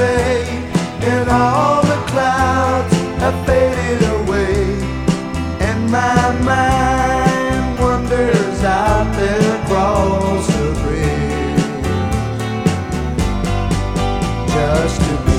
say, and all the clouds have faded away, and my mind wanders out there across the bridge just to be